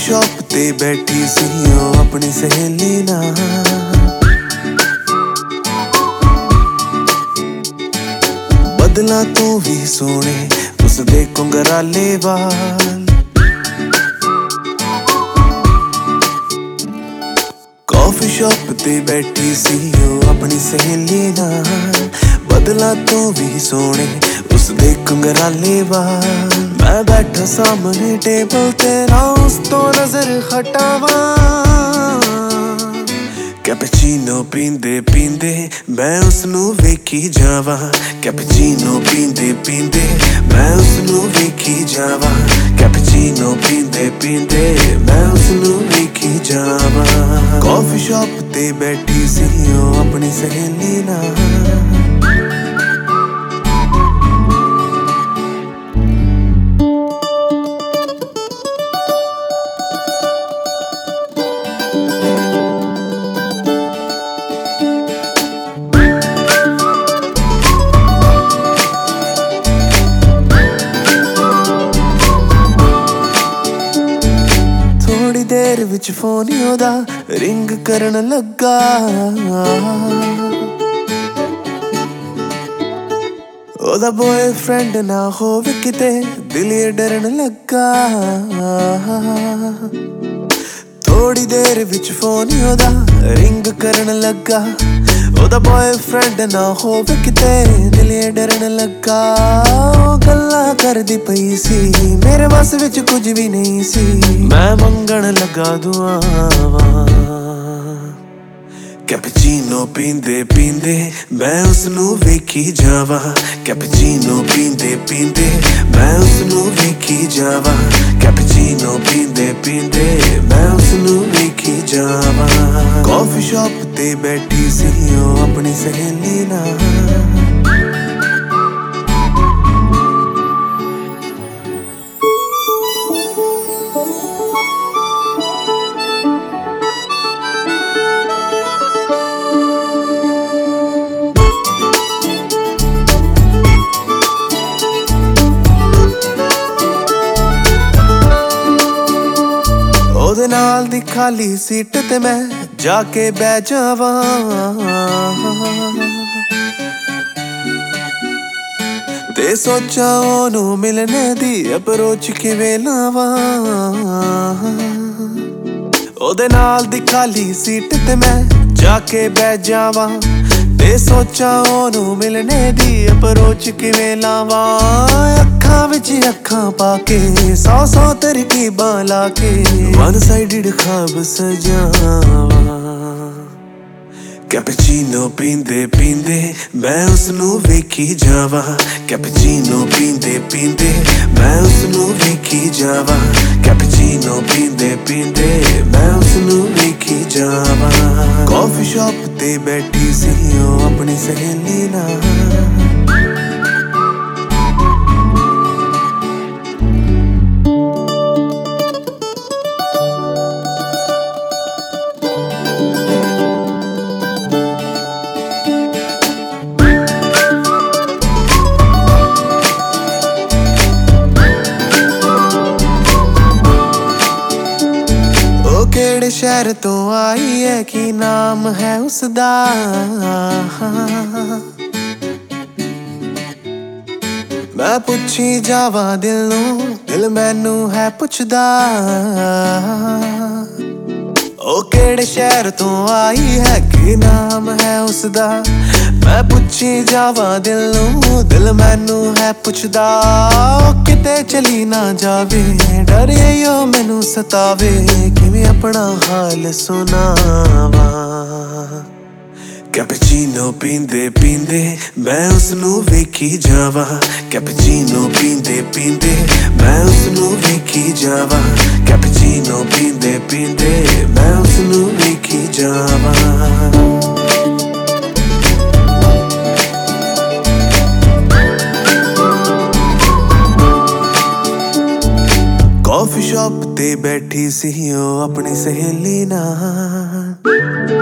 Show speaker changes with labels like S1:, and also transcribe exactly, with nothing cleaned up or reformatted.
S1: Shop ते बैठी सी ओ अपनी सहेली नाल, बदला तो भी सोने उसदे घुंघराले वाल। कॉफी शॉप ते बैठी सी ओ अपनी सहेली नाल, बदला तो भी सोने उसदे घुंघराले वाल। मैं बैठा सामने टेबल तेरा उस तो नजर हटावा, कैपेचीनो पींदे पींदे मैं उसनू वेखी जावा। कैपेचीनो पींदे पींदे मैं उसनू वेखी जावा। कैपेचीनो पींदे पींदे मैं उसनू वेखी जावा। कॉफी शॉप ते बैठी सी ओ अपनी सहेली नाल, देर विच फोन ओदा रिंग करन लगा। ओदा बॉयफ्रेंड ना होवे किते दिल ये डरन लगा। थोड़ी देर विच फोन ओदा रिंग करन लगा। ओदा बॉयफ्रेंड ना होवे किते दिल ये डरन लगा। गल्लां करदी पई सी मेरे बस विच कुछ भी नहीं सी, मैं मंगण लगा दुआवां। कैपेचीनो पींदे पींदे मैं उसनू वेखी जावा। कैपेचीनो पींदे पींदे मैं उसनू वेखी जावा। कैपेचीनो पींदे पींदे मैं उसनू वेखी जावा। कॉफी शॉप ते बैठी सी ओ अपनी सहेली नाल, ओदे नाल दी खाली सीट ते मैं जाके बै जावां। ते सोचा ओनू मिलने दी अप्रोच किवें लावां। ओदे नाल दी खाली सीट ते मैं जाके बै जावां। ते सोचा ओनू मिलने दी अप्रोच किवें लावां। अखां विच अखां पाके सौ सौ तरकीबां लाके वन साइडेड ख्वाब सजावां। कैपेचीनो पींदे पींदे मैं उसनू वेखी जावा। कैपेचीनो पींदे पींदे मैं उसनू वेखी जावा। कैपेचीनो पींदे पींदे मैं उसनू वेखी जावा। कॉफी शॉप ते बैठी सी ओ अपनी सहेली नाल, केड़े शहर तो आई है की नाम है उसदा। मैं पुछी जावा दिल नू दिल मैनू है पुछदा। ओ केड़े शहर तो आई है की नाम है उसदा। मैं पुछी जावा दिल नू दिल मैनू है पुछदा। ओ किते चली ना जावे डर यो मैनू सतावे किवें अपना हाल सुनावा। कैपेचीनो पींदे पींदे मैं उसनू वेखी जावा। कैपेचीनो पींदे पींदे मैं उसनू वेखी जावा। कैपेचीनो पींदे पींदे मैं उसनू वेखी जावा। कॉफी शॉप ते बैठी सी ओ अपनी सहेली नाल।